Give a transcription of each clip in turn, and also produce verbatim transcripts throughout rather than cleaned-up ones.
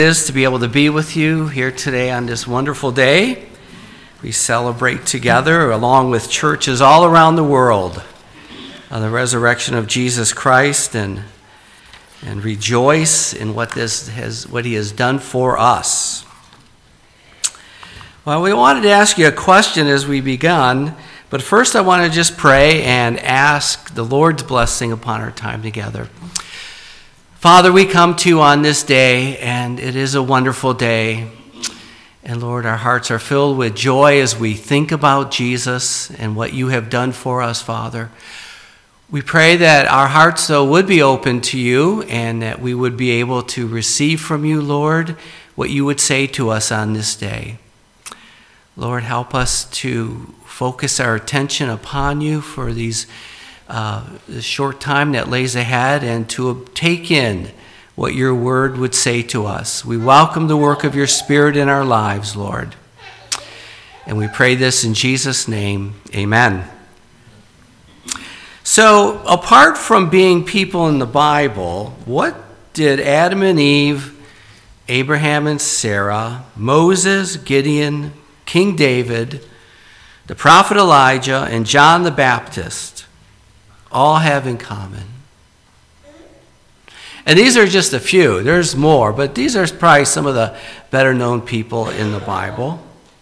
It is to be able to be with you here today on this wonderful day. We celebrate together, along with churches all around the world, on the resurrection of Jesus Christ, and and rejoice in what this has, what He has done for us. Well, we wanted to ask you a question as we begun, but first I want to just pray and ask the Lord's blessing upon our time together. Father, we come to you on this day, and it is a wonderful day. And Lord, our hearts are filled with joy as we think about Jesus and what you have done for us, Father. We pray that our hearts, though, would be open to you and that we would be able to receive from you, Lord, what you would say to us on this day. Lord, help us to focus our attention upon you for these Uh, the short time that lays ahead, and to take in what your word would say to us. We welcome the work of your Spirit in our lives, Lord. And we pray this in Jesus' name, amen. So, apart from being people in the Bible, what did Adam and Eve, Abraham and Sarah, Moses, Gideon, King David, the prophet Elijah, and John the Baptist all have in common? And these are just a few. There's more, but these are probably some of the better known people in the Bible.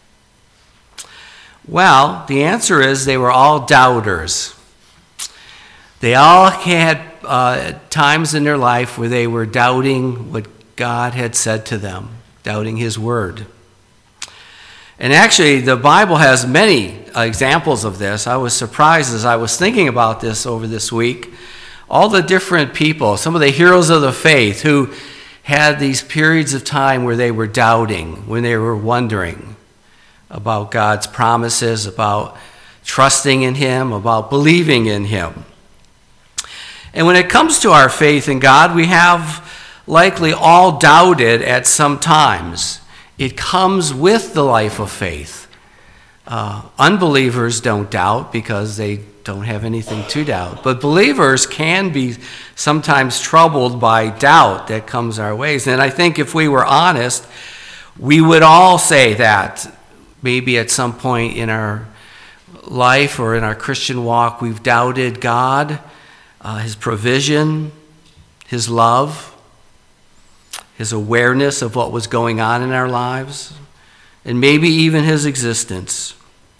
Well, the answer is they were all doubters. They all had uh, times in their life where they were doubting what God had said to them, doubting his word. And actually, the Bible has many examples of this. I was surprised as I was thinking about this over this week. All the different people, some of the heroes of the faith who had these periods of time where they were doubting, when they were wondering about God's promises, about trusting in him, about believing in him. And when it comes to our faith in God, we have likely all doubted at some times. It comes with the life of faith. Uh, unbelievers don't doubt because they don't have anything to doubt. But believers can be sometimes troubled by doubt that comes our ways. And I think if we were honest, we would all say that maybe at some point in our life or in our Christian walk, we've doubted God, uh, his provision, his love, his awareness of what was going on in our lives, and maybe even his existence.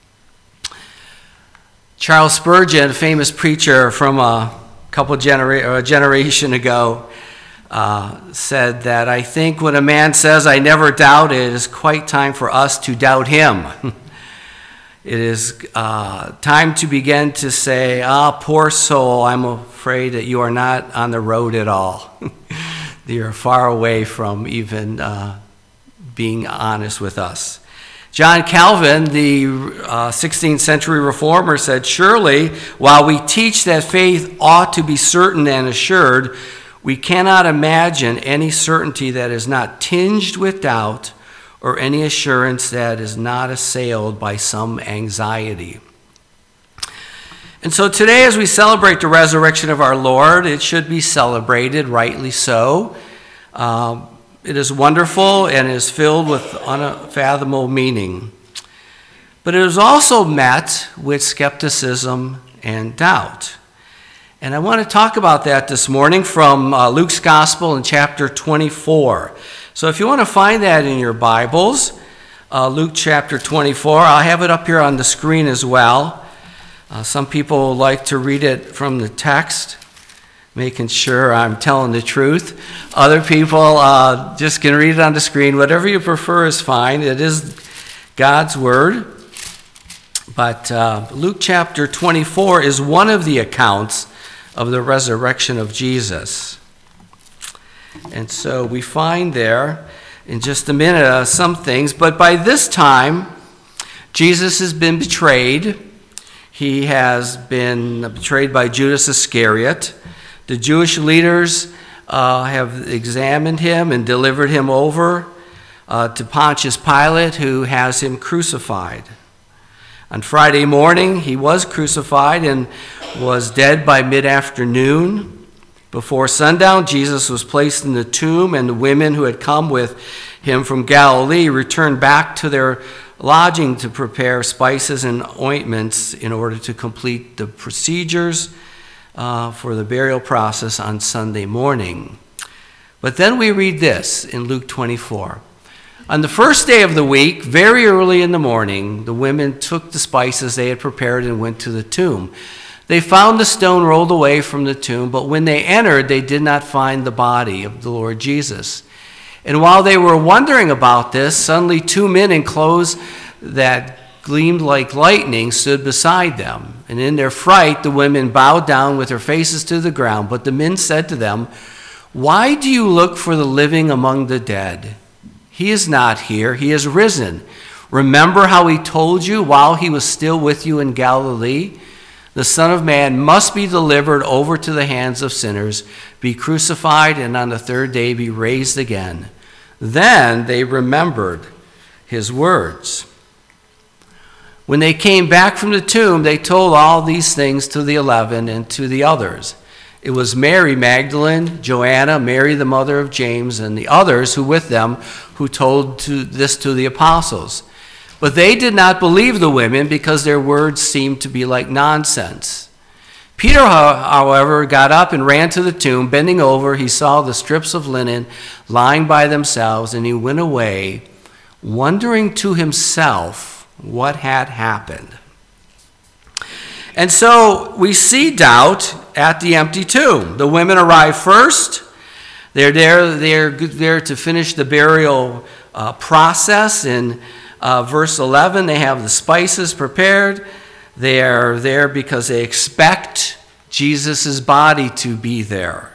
Charles Spurgeon, a famous preacher from a couple genera- or a generation ago, uh, said that, "I think when a man says, 'I never doubt,' it is quite time for us to doubt him." It is uh, time to begin to say, "Ah, poor soul, I'm afraid that you are not on the road at all." You're far away from even uh, being honest with us. John Calvin, the uh, sixteenth century reformer, said, "Surely, while we teach that faith ought to be certain and assured, we cannot imagine any certainty that is not tinged with doubt or any assurance that is not assailed by some anxiety." And so today, as we celebrate the resurrection of our Lord, it should be celebrated, rightly so. Um, it is wonderful and is filled with unfathomable meaning. But it is also met with skepticism and doubt. And I want to talk about that this morning from uh, Luke's Gospel in chapter twenty-four. So if you want to find that in your Bibles, uh, Luke chapter twenty-four, I'll have it up here on the screen as well. Uh, some people like to read it from the text, making sure I'm telling the truth. Other people uh, just can read it on the screen. Whatever you prefer is fine. It is God's word. But uh, Luke chapter twenty-four is one of the accounts of the resurrection of Jesus. And so we find there in just a minute uh, some things. But by this time, Jesus has been betrayed. He has been betrayed by Judas Iscariot. The Jewish leaders uh, have examined him and delivered him over uh, to Pontius Pilate, who has him crucified. On Friday morning, he was crucified and was dead by mid-afternoon. Before sundown, Jesus was placed in the tomb, and the women who had come with him from Galilee returned back to their lodging to prepare spices and ointments in order to complete the procedures uh, for the burial process on Sunday morning. But then we read this in Luke twenty-four. On the first day of the week, very early in the morning, the women took the spices they had prepared and went to the tomb. They found the stone rolled away from the tomb, but when they entered, they did not find the body of the Lord Jesus. And while they were wondering about this, suddenly two men in clothes that gleamed like lightning stood beside them. And in their fright, the women bowed down with their faces to the ground. But the men said to them, "Why do you look for the living among the dead? He is not here, he is risen. Remember how he told you while he was still with you in Galilee? The Son of Man must be delivered over to the hands of sinners, be crucified, and on the third day be raised again." Then they remembered his words. When they came back from the tomb, they told all these things to the eleven and to the others. It was Mary Magdalene, Joanna, Mary the mother of James, and the others who with them who told to this to the apostles. But they did not believe the women because their words seemed to be like nonsense. Peter, however, got up and ran to the tomb. Bending over, he saw the strips of linen lying by themselves, and he went away, wondering to himself what had happened. And so we see doubt at the empty tomb. The women arrive first. They're there, they're there to finish the burial uh, process. In uh, verse eleven, they have the spices prepared. They are there because they expect Jesus' body to be there.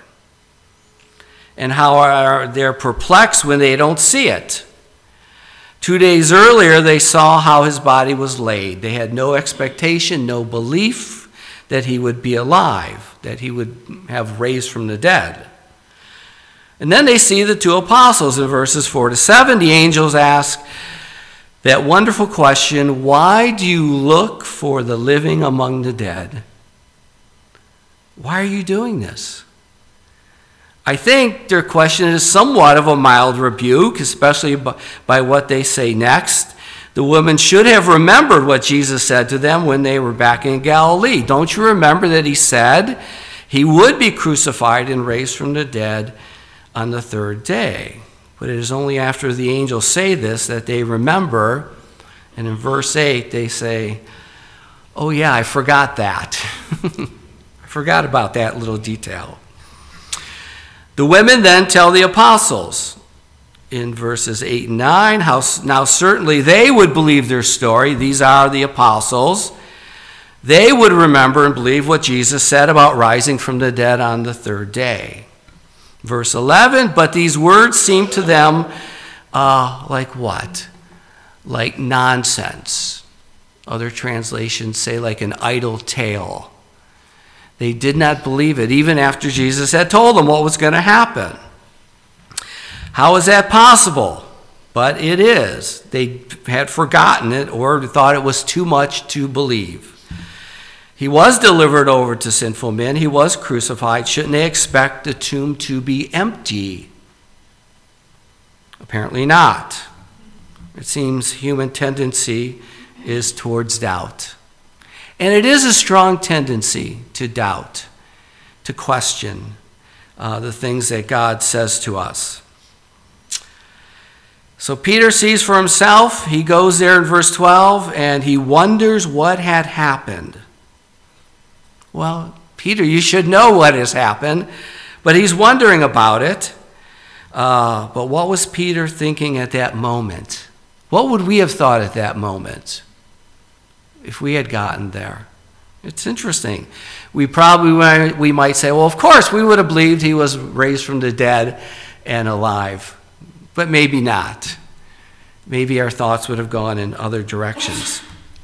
And how are they're perplexed when they don't see it. Two days earlier, they saw how his body was laid. They had no expectation, no belief that he would be alive, that he would have raised from the dead. And then they see the two apostles in verses four to seven. The angels ask that wonderful question, "Why do you look for the living among the dead?" Why are you doing this? I think their question is somewhat of a mild rebuke, especially by what they say next. The women should have remembered what Jesus said to them when they were back in Galilee. Don't you remember that he said he would be crucified and raised from the dead on the third day? But it is only after the angels say this that they remember. And in verse eight, they say, "Oh yeah, I forgot that." I forgot about that little detail. The women then tell the apostles in verses eight and nine, how now certainly they would believe their story. These are the apostles. They would remember and believe what Jesus said about rising from the dead on the third day. Verse eleven, but these words seem to them uh, like what? Like nonsense. Other translations say like an idle tale. They did not believe it, even after Jesus had told them what was going to happen. How is that possible? But it is. They had forgotten it or thought it was too much to believe. He was delivered over to sinful men. He was crucified. Shouldn't they expect the tomb to be empty? Apparently not. It seems human tendency is towards doubt. And it is a strong tendency to doubt, to question uh, the things that God says to us. So Peter sees for himself. He goes there in verse twelve, and he wonders what had happened. Well, Peter, you should know what has happened, but he's wondering about it. Uh, but what was Peter thinking at that moment? What would we have thought at that moment if we had gotten there? It's interesting. We probably we might say, well, of course, we would have believed he was raised from the dead and alive. But maybe not. Maybe our thoughts would have gone in other directions.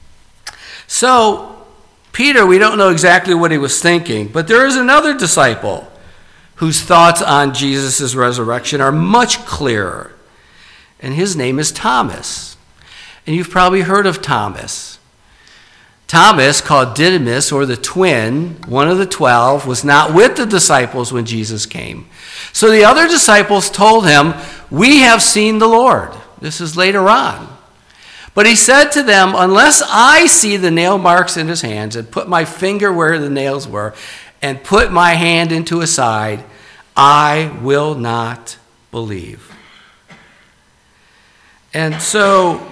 So, Peter, we don't know exactly what he was thinking, but there is another disciple whose thoughts on Jesus' resurrection are much clearer. And his name is Thomas. And you've probably heard of Thomas. Thomas, called Didymus, or the twin, one of the twelve, was not with the disciples when Jesus came. So the other disciples told him, "We have seen the Lord." This is later on. But he said to them, "Unless I see the nail marks in his hands and put my finger where the nails were and put my hand into his side, I will not believe." And so,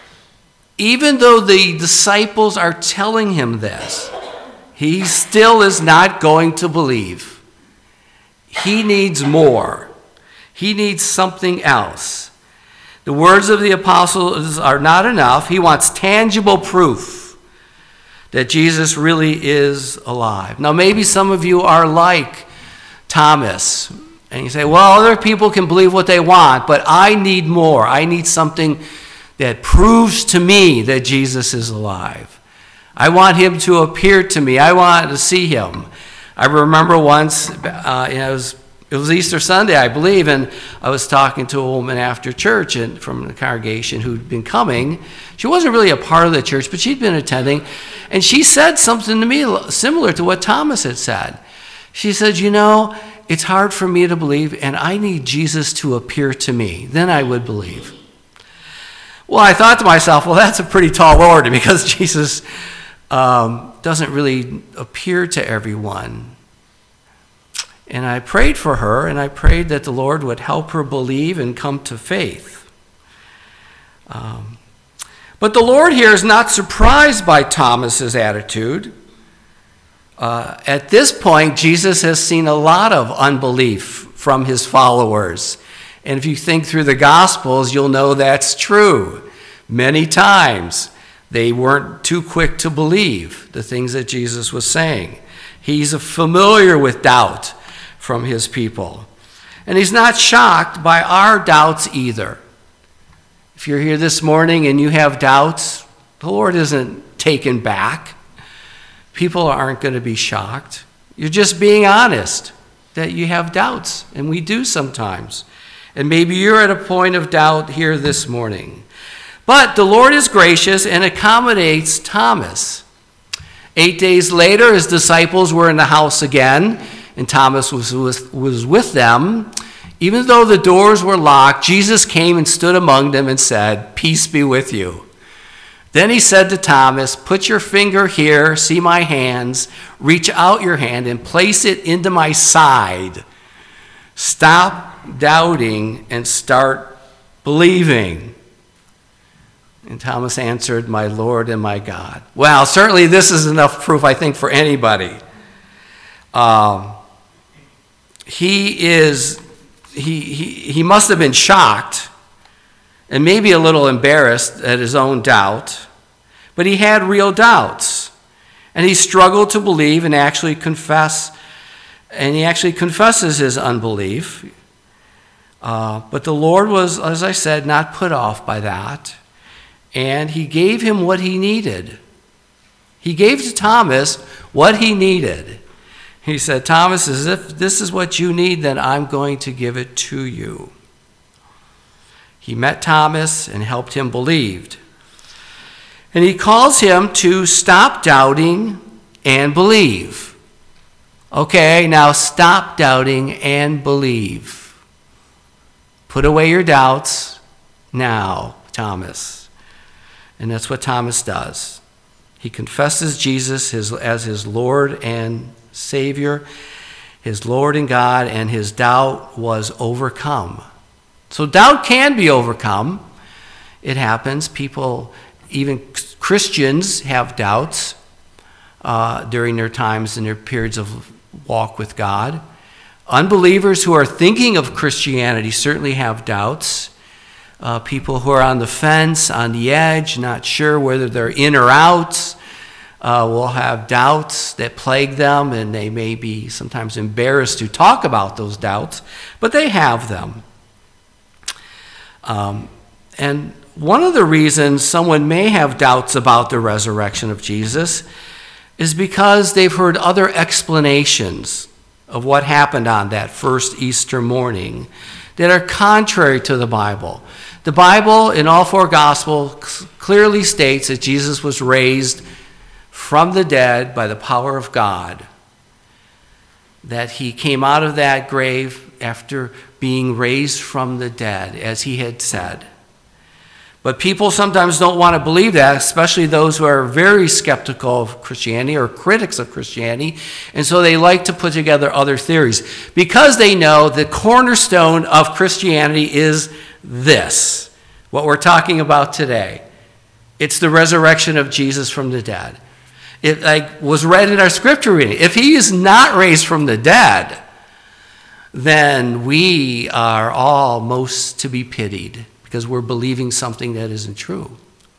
even though the disciples are telling him this, he still is not going to believe. He needs more. He needs something else. The words of the apostles are not enough. He wants tangible proof that Jesus really is alive. Now, maybe some of you are like Thomas, and you say, well, other people can believe what they want, but I need more. I need something that proves to me that Jesus is alive. I want him to appear to me. I want to see him. I remember once, uh, it, was, it was Easter Sunday, I believe, and I was talking to a woman after church and from the congregation who'd been coming. She wasn't really a part of the church, but she'd been attending, and she said something to me similar to what Thomas had said. She said, you know, it's hard for me to believe, and I need Jesus to appear to me. Then I would believe. Well, I thought to myself, well, that's a pretty tall order because Jesus um, doesn't really appear to everyone. And I prayed for her, and I prayed that the Lord would help her believe and come to faith. Um, but the Lord here is not surprised by Thomas's attitude. Uh, at this point, Jesus has seen a lot of unbelief from his followers. And if you think through the Gospels, you'll know that's true. Many times, they weren't too quick to believe the things that Jesus was saying. He's familiar with doubt from his people. And he's not shocked by our doubts either. If you're here this morning and you have doubts, the Lord isn't taken back. People aren't going to be shocked. You're just being honest that you have doubts, and we do sometimes. And maybe you're at a point of doubt here this morning. But the Lord is gracious and accommodates Thomas. Eight days later, his disciples were in the house again, and Thomas was with, was with them. Even though the doors were locked, Jesus came and stood among them and said, "Peace be with you." Then he said to Thomas, "Put your finger here, see my hands, reach out your hand and place it into my side. Stop doubting and start believing." And Thomas answered, "My Lord and my God." Well, certainly this is enough proof, I think, for anybody. Um, he is, he, he, he must have been shocked and maybe a little embarrassed at his own doubt, but he had real doubts. And he struggled to believe and actually confess, and he actually confesses his unbelief. Uh, but the Lord was, as I said, not put off by that. And he gave him what he needed. He gave to Thomas what he needed. He said, "Thomas, as if this is what you need, then I'm going to give it to you." He met Thomas and helped him believe. And he calls him to stop doubting and believe. Okay, now stop doubting and believe. Put away your doubts now, Thomas. And that's what Thomas does. He confesses Jesus his, as his Lord and Savior, his Lord and God, and his doubt was overcome. So doubt can be overcome. It happens. People, even Christians, have doubts uh, during their times and their periods of walk with God. Unbelievers who are thinking of Christianity certainly have doubts. Uh, people who are on the fence, on the edge, not sure whether they're in or out, uh, will have doubts that plague them, and they may be sometimes embarrassed to talk about those doubts, but they have them. Um, and one of the reasons someone may have doubts about the resurrection of Jesus is because they've heard other explanations of what happened on that first Easter morning that are contrary to the Bible. The Bible, in all four Gospels, clearly states that Jesus was raised from the dead by the power of God, that he came out of that grave after being raised from the dead, as he had said. But people sometimes don't want to believe that, especially those who are very skeptical of Christianity or critics of Christianity, and so they like to put together other theories because they know the cornerstone of Christianity is this, what we're talking about today. It's the resurrection of Jesus from the dead. It like was read in our scripture reading. If he is not raised from the dead, then we are all most to be pitied, because we're believing something that isn't true.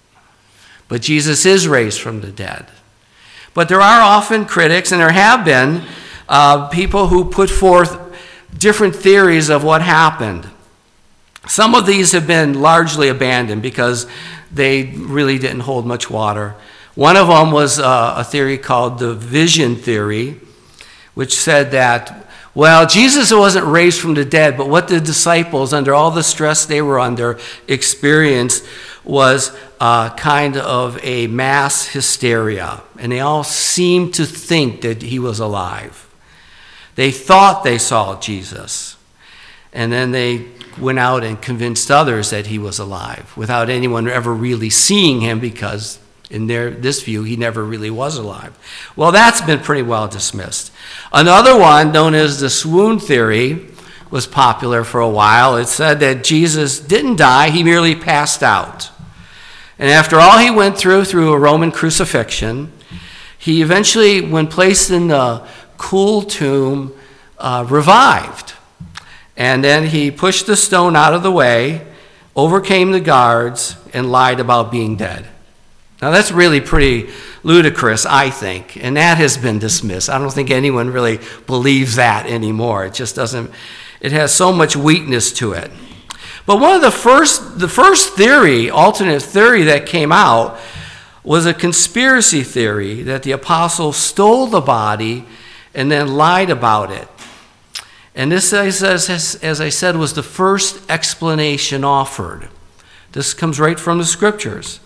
But Jesus is raised from the dead. But there are often critics, and there have been uh, people who put forth different theories of what happened. Some of these have been largely abandoned because they really didn't hold much water. One of them was uh, a theory called the vision theory, which said that, well, Jesus wasn't raised from the dead, but what the disciples, under all the stress they were under, experienced was uh, kind of a mass hysteria. And they all seemed to think that he was alive. They thought they saw Jesus. And then they went out and convinced others that he was alive without anyone ever really seeing him, because in their this view, he never really was alive. Well, that's been pretty well dismissed. Another one, known as the swoon theory, was popular for a while. It said that Jesus didn't die, he merely passed out. And after all he went through, through a Roman crucifixion, he eventually, when placed in the cool tomb, uh, revived. And then he pushed the stone out of the way, overcame the guards, and lied about being dead. Now, that's really pretty ludicrous, I think, and that has been dismissed. I don't think anyone really believes that anymore. It just doesn't, it has so much weakness to it. But one of the first, the first theory, alternate theory that came out was a conspiracy theory that the apostles stole the body and then lied about it. And this, as, as, as I said, was the first explanation offered. This comes right from the scriptures.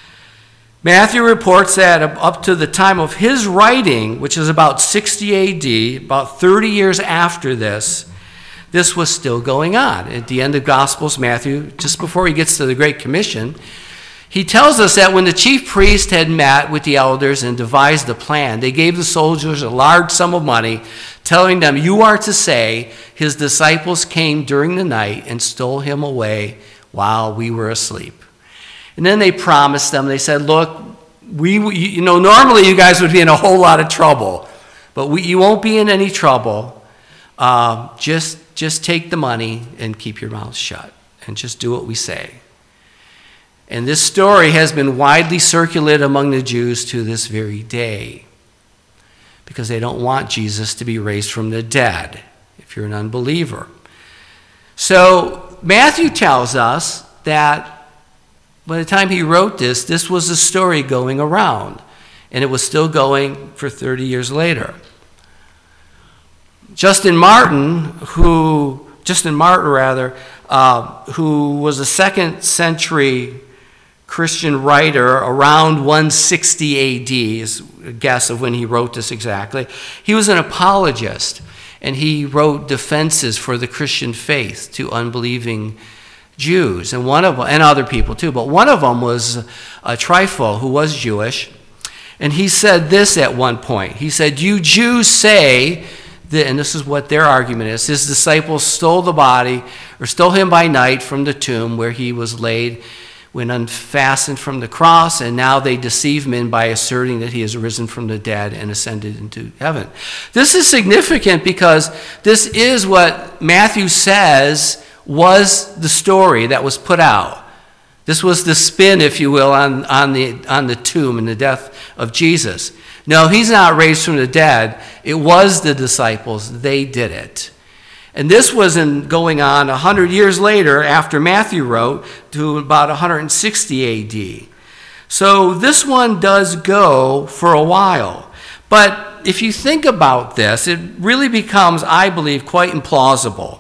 Matthew reports that up to the time of his writing, which is about sixty A D, about thirty years after this, this was still going on. At the end of Gospels, Matthew, just before he gets to the Great Commission, he tells us that when the chief priest had met with the elders and devised a plan, they gave the soldiers a large sum of money, telling them, "You are to say, his disciples came during the night and stole him away while we were asleep." And then they promised them, they said, "Look, we, you know, normally you guys would be in a whole lot of trouble, but we, you won't be in any trouble. Uh, just, just take the money and keep your mouth shut and just do what we say." And this story has been widely circulated among the Jews to this very day, because they don't want Jesus to be raised from the dead if you're an unbeliever. So Matthew tells us that by the time he wrote this, this was a story going around, and it was still going for thirty years later. Justin Martin, who Justin Martin rather, uh, who was a second century Christian writer around one sixty A D, is a guess of when he wrote this exactly. He was an apologist, and he wrote defenses for the Christian faith to unbelieving Jews, and one of them, and other people too, but one of them was uh, Trypho, who was Jewish, and he said this at one point. He said, "You Jews say," that, and this is what their argument is, "his disciples stole the body, or stole him by night from the tomb where he was laid when unfastened from the cross, and now they deceive men by asserting that he has risen from the dead and ascended into heaven." This is significant because this is what Matthew says was the story that was put out. This was the spin, if you will, on, on, the, on the tomb and the death of Jesus. No, he's not raised from the dead. It was the disciples. They did it. And this was in going on one hundred years later after Matthew wrote to about one hundred sixty A D. So this one does go for a while. But if you think about this, it really becomes, I believe, quite implausible.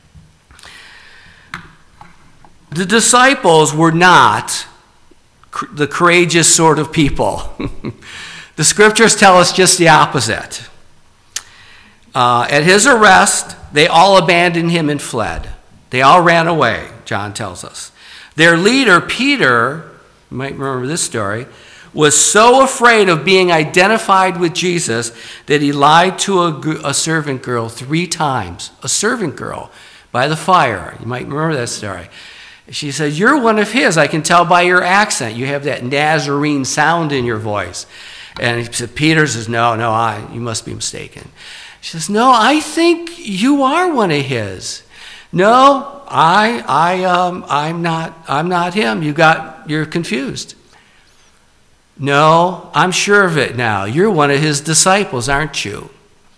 The disciples were not the courageous sort of people. The scriptures tell us just the opposite. Uh, at his arrest, they all abandoned him and fled. They all ran away, John tells us. Their leader, Peter, you might remember this story, was so afraid of being identified with Jesus that he lied to a, a servant girl three times. A servant girl by the fire. You might remember that story. She said, "You're one of his. I can tell by your accent. You have that Nazarene sound in your voice." And he said, Peter says, no, no, I, you must be mistaken. She says, "No, I think you are one of his." "No, I, I, um, I'm not, I'm not him. You got, you're confused." "No, I'm sure of it now. You're one of his disciples, aren't you?"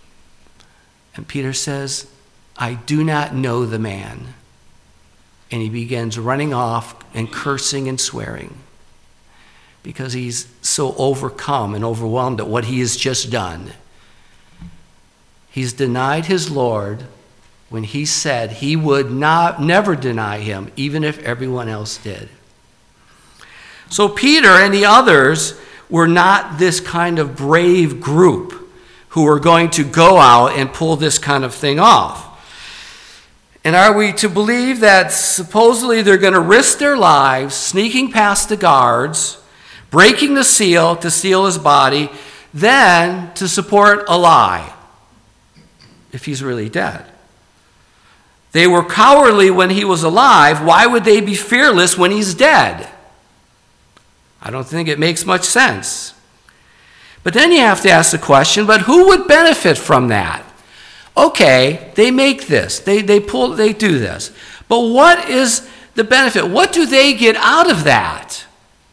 And Peter says, "I do not know the man." And he begins running off and cursing and swearing because he's so overcome and overwhelmed at what he has just done. He's denied his Lord when he said he would not, never deny him, even if everyone else did. So Peter and the others were not this kind of brave group who were going to go out and pull this kind of thing off. And are we to believe that supposedly they're going to risk their lives sneaking past the guards, breaking the seal to steal his body, then to support a lie if he's really dead? They were cowardly when he was alive. Why would they be fearless when he's dead? I don't think it makes much sense. But then you have to ask the question, but who would benefit from that? Okay, they make this, they, they pull, they do this. But what is the benefit? What do they get out of that?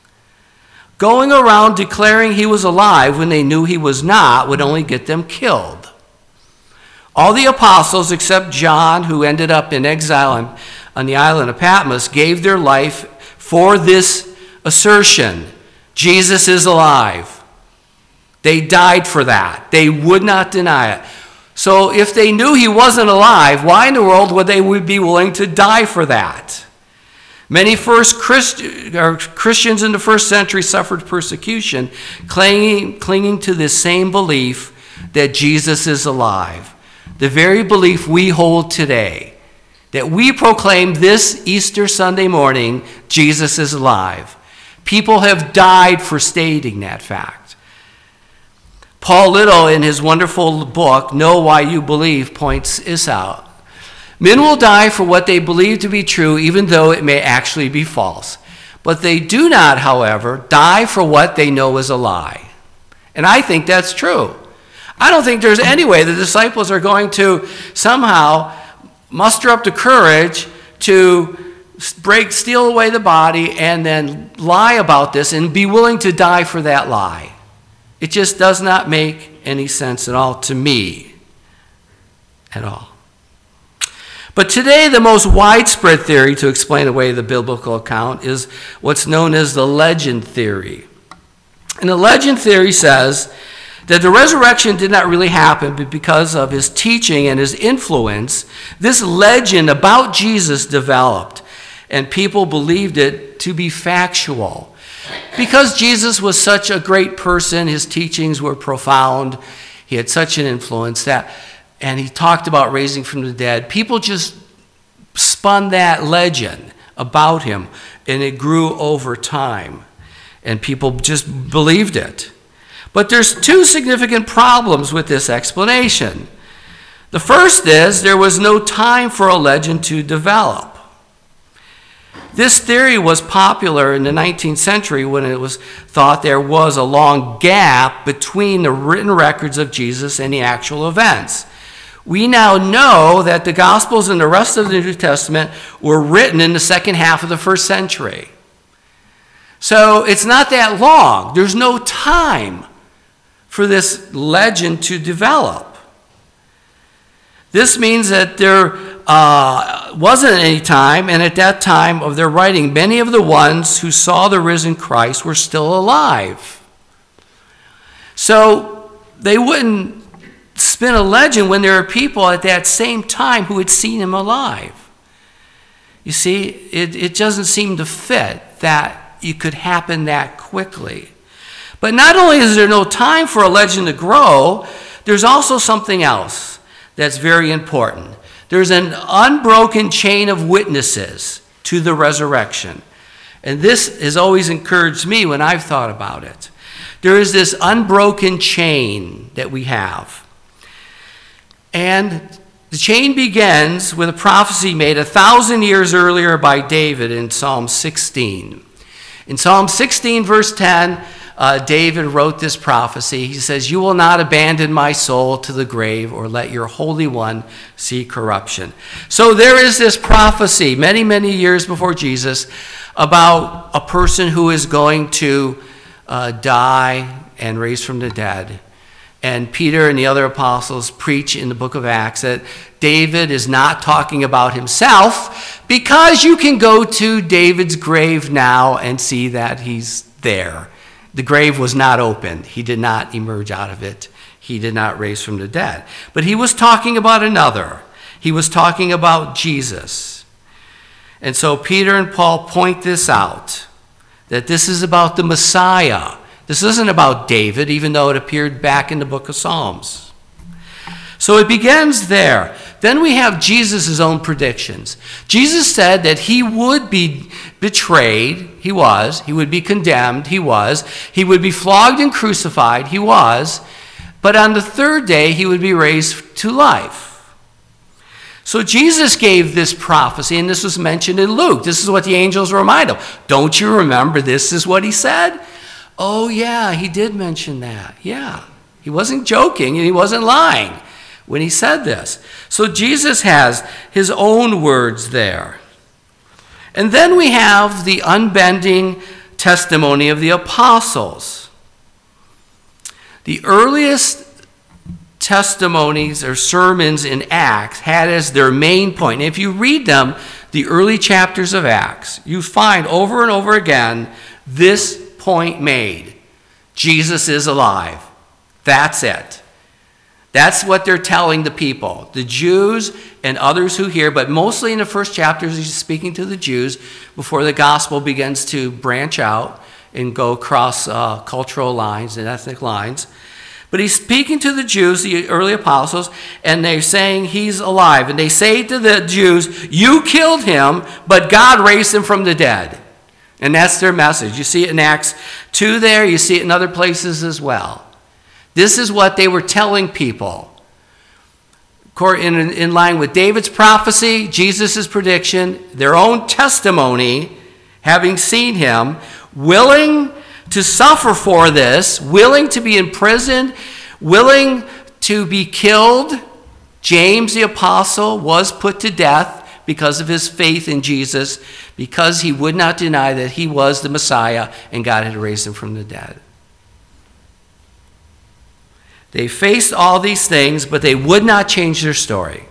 Going around declaring he was alive when they knew he was not would only get them killed. All the apostles except John, who ended up in exile on, on the island of Patmos, gave their life for this assertion: Jesus is alive. They died for that. They would not deny it. So if they knew he wasn't alive, why in the world would they be willing to die for that? Many first Christ, or Christians in the first century suffered persecution, clinging, clinging to this same belief that Jesus is alive. The very belief we hold today, that we proclaim this Easter Sunday morning, Jesus is alive. People have died for stating that fact. Paul Little, in his wonderful book, Know Why You Believe, points this out. Men will die for what they believe to be true, even though it may actually be false. But they do not, however, die for what they know is a lie. And I think that's true. I don't think there's any way the disciples are going to somehow muster up the courage to break, steal away the body and then lie about this and be willing to die for that lie. It just does not make any sense at all to me, at all. But today, the most widespread theory to explain away the biblical account is what's known as the legend theory. And the legend theory says that the resurrection did not really happen, but because of his teaching and his influence, this legend about Jesus developed, and people believed it to be factual. Because Jesus was such a great person, his teachings were profound, he had such an influence that, and he talked about raising from the dead, people just spun that legend about him, and it grew over time, and people just believed it. But there's two significant problems with this explanation. The first is there was no time for a legend to develop. This theory was popular in the nineteenth century when it was thought there was a long gap between the written records of Jesus and the actual events. We now know that the Gospels and the rest of the New Testament were written in the second half of the first century. So it's not that long. There's no time for this legend to develop. This means that there uh, wasn't any time, and at that time of their writing, many of the ones who saw the risen Christ were still alive. So they wouldn't spin a legend when there are people at that same time who had seen him alive. You see, it, it doesn't seem to fit that it could happen that quickly. But not only is there no time for a legend to grow, there's also something else that's very important. There's an unbroken chain of witnesses to the resurrection. And this has always encouraged me when I've thought about it. There is this unbroken chain that we have. And the chain begins with a prophecy made a thousand years earlier by David in Psalm sixteen. In Psalm sixteen, verse ten, uh, David wrote this prophecy. He says, "You will not abandon my soul to the grave or let your Holy One see corruption." So there is this prophecy many, many years before Jesus about a person who is going to uh, die and raise from the dead. And Peter and the other apostles preach in the book of Acts that David is not talking about himself, because you can go to David's grave now and see that he's there. The grave was not opened. He did not emerge out of it. He did not raise from the dead. But he was talking about another. He was talking about Jesus. And so Peter and Paul point this out, that this is about the Messiah. This isn't about David, even though it appeared back in the book of Psalms. So it begins there. Then we have Jesus' own predictions. Jesus said that he would be betrayed. He was. He would be condemned. He was. He would be flogged and crucified. He was. But on the third day, he would be raised to life. So Jesus gave this prophecy, and this was mentioned in Luke. This is what the angels remind him. Don't you remember this is what he said? Oh, yeah, he did mention that. Yeah, he wasn't joking and he wasn't lying when he said this. So Jesus has his own words there. And then we have the unbending testimony of the apostles. The earliest testimonies or sermons in Acts had as their main point. And if you read them, the early chapters of Acts, you find over and over again this point made: Jesus is alive. That's it. That's what they're telling the people, the Jews and others who hear, but mostly in the first chapters he's speaking to the Jews before the gospel begins to branch out and go across uh, cultural lines and ethnic lines. But he's speaking to the Jews, the early apostles, and they're saying he's alive. And they say to the Jews, "You killed him, but God raised him from the dead." And that's their message. You see it in Acts two there. You see it in other places as well. This is what they were telling people. In, in line with David's prophecy, Jesus' prediction, their own testimony, having seen him, willing to suffer for this, willing to be imprisoned, willing to be killed. James the apostle was put to death because of his faith in Jesus, because he would not deny that he was the Messiah and God had raised him from the dead. They faced all these things, but they would not change their story.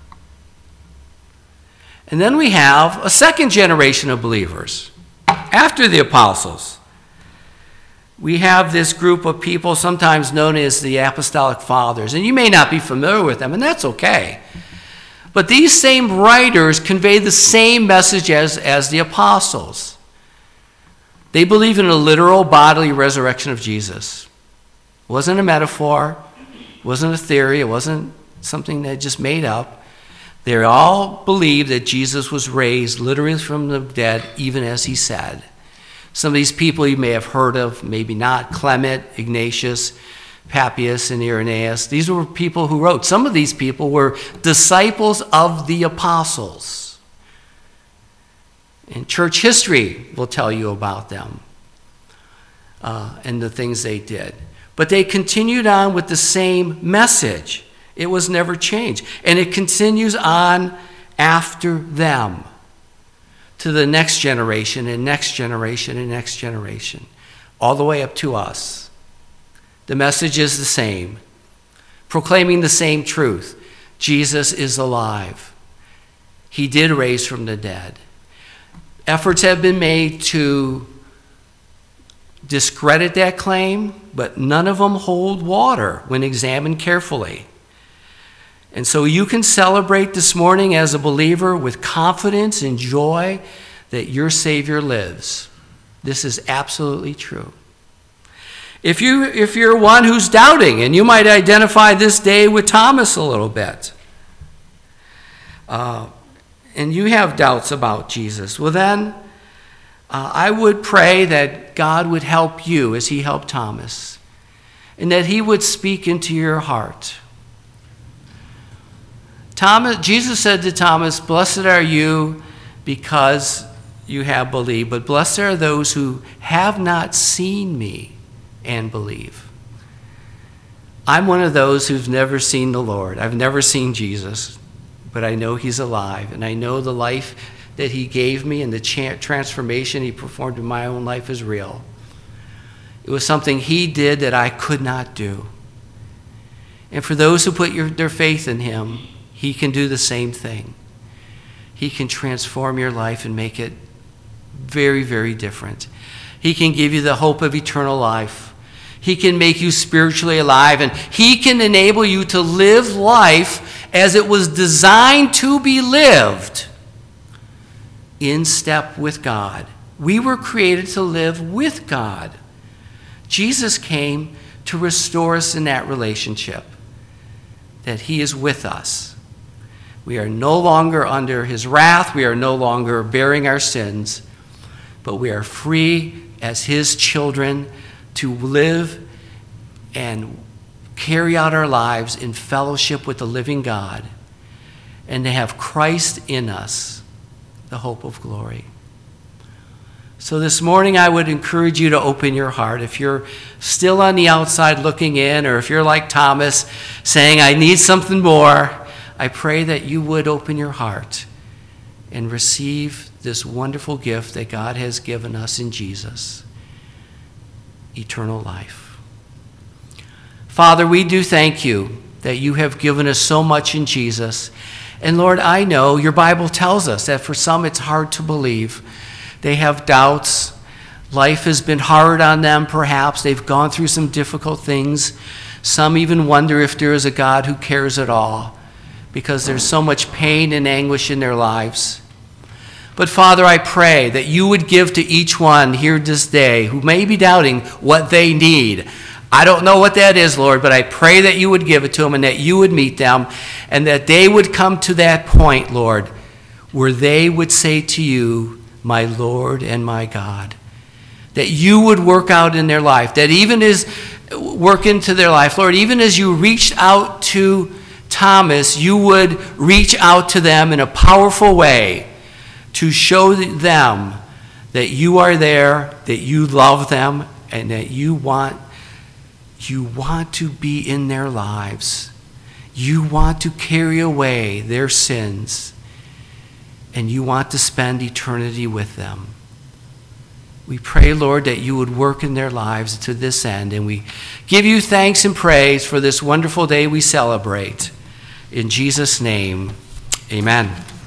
And then we have a second generation of believers after the apostles. We have this group of people sometimes known as the Apostolic Fathers, and you may not be familiar with them, and that's okay. But these same writers convey the same message as, as the apostles. They believe in a literal bodily resurrection of Jesus. It wasn't a metaphor. It wasn't a theory. It wasn't something they just made up. They all believed that Jesus was raised literally from the dead, even as he said. Some of these people you may have heard of, maybe not. Clement, Ignatius, Papias, and Irenaeus. These were people who wrote. Some of these people were disciples of the apostles. And church history will tell you about them uh, and the things they did. But they continued on with the same message. It was never changed. And it continues on after them to the next generation and next generation and next generation, all the way up to us. The message is the same, proclaiming the same truth. Jesus is alive. He did raise from the dead. Efforts have been made to discredit that claim, but none of them hold water when examined carefully. And so you can celebrate this morning as a believer with confidence and joy that your Savior lives. This is absolutely true. If, you, if you're one who's doubting, and you might identify this day with Thomas a little bit, uh, and you have doubts about Jesus, well then, uh, I would pray that God would help you as he helped Thomas, and that he would speak into your heart. Thomas, Jesus said to Thomas, "Blessed are you because you have believed, but blessed are those who have not seen me and believe." I'm one of those who've never seen the Lord. I've never seen Jesus, but I know he's alive, and I know the life that he gave me and the cha- transformation he performed in my own life is real. It was something he did that I could not do. And for those who put your, their faith in him, he can do the same thing. He can transform your life and make it very, very different. He can give you the hope of eternal life. He can make you spiritually alive, and he can enable you to live life as it was designed to be lived, in step with God. We were created to live with God. Jesus came to restore us in that relationship, that he is with us. We are no longer under his wrath. We are no longer bearing our sins, but we are free as his children to live and carry out our lives in fellowship with the living God, and to have Christ in us, the hope of glory. So this morning I would encourage you to open your heart. If you're still on the outside looking in, or if you're like Thomas saying, "I need something more," I pray that you would open your heart and receive this wonderful gift that God has given us in Jesus, eternal life. Father, we do thank you that you have given us so much in Jesus. And Lord, I know your Bible tells us that for some it's hard to believe. They have doubts. Life has been hard on them, perhaps. They've gone through some difficult things. Some even wonder if there is a God who cares at all, because there's so much pain and anguish in their lives. But Father, I pray that you would give to each one here this day who may be doubting what they need. I don't know what that is, Lord, but I pray that you would give it to them, and that you would meet them, and that they would come to that point, Lord, where they would say to you, "My Lord and my God." That you would work out in their life, that even as work into their life, Lord, even as you reached out to Thomas, you would reach out to them in a powerful way to show them that you are there, that you love them, and that you want, you want to be in their lives. You want to carry away their sins, and you want to spend eternity with them. We pray, Lord, that you would work in their lives to this end, and we give you thanks and praise for this wonderful day we celebrate. In Jesus' name, amen.